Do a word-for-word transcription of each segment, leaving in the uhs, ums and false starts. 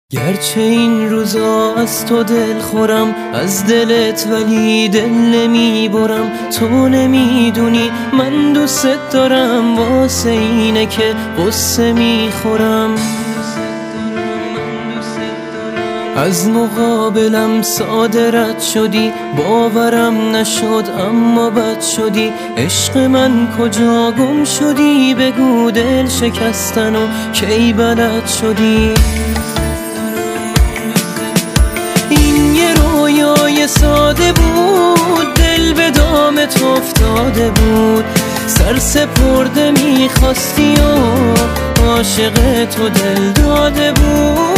گرچه این روزا از تو دل خورم، از دلت ولی دل نمی برم. تو نمیدونی من دوست دارم، واسه اینه که قصه می خورم. از مقابلم ساده رد شدی، باورم نشد اما بد شدی. عشق من کجا گم شدی؟ بگو دل شکستن و کی بلد شدی؟ این یه رویای ساده بود، دل به دامت افتاده بود. سر سپرده میخواستی و عاشق تو دل داده بود.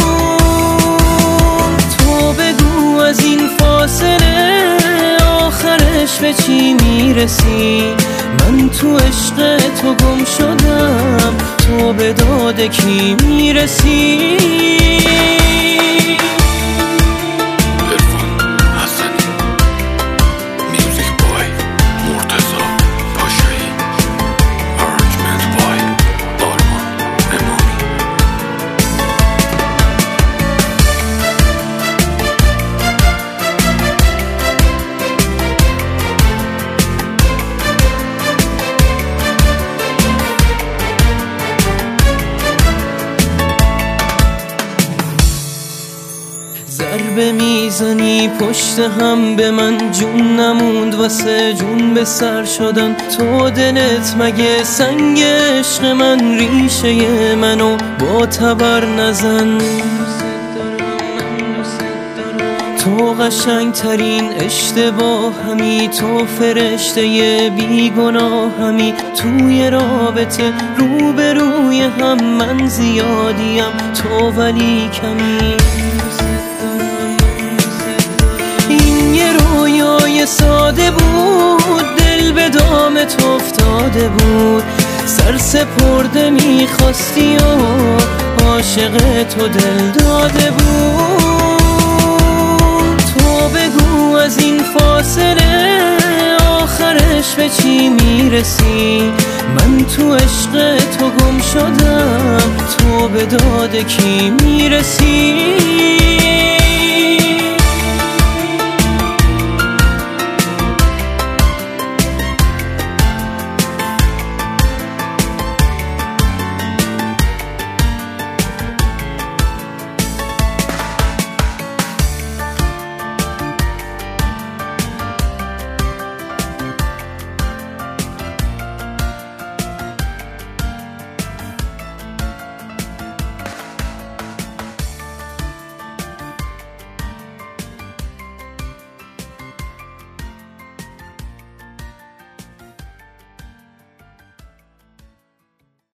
تو بگو از این فاصله آخرش به چی میرسی؟ من تو عشق تو گم شدم، تو به داد کی میرسی؟ ضربه میزنی پشت هم به من، جون نموند واسه جون به سر شدن. تو دلت مگه سنگ عشق من؟ ریشه منو با تبر نزن. تو قشنگ ترین اشتباه همی، تو فرشته بی گناه همی. توی رابطه رو به روی هم من زیادیم، تو ولی کمی. این یه رویای ساده بود، دل به دامت افتاده بود. سر سپرده میخواستی و عاشق تو دل داده بود. تو بگو از این فاصله آخرش به چی میرسی؟ من تو عشق تو گم شدم، تو به داد کی میرسی؟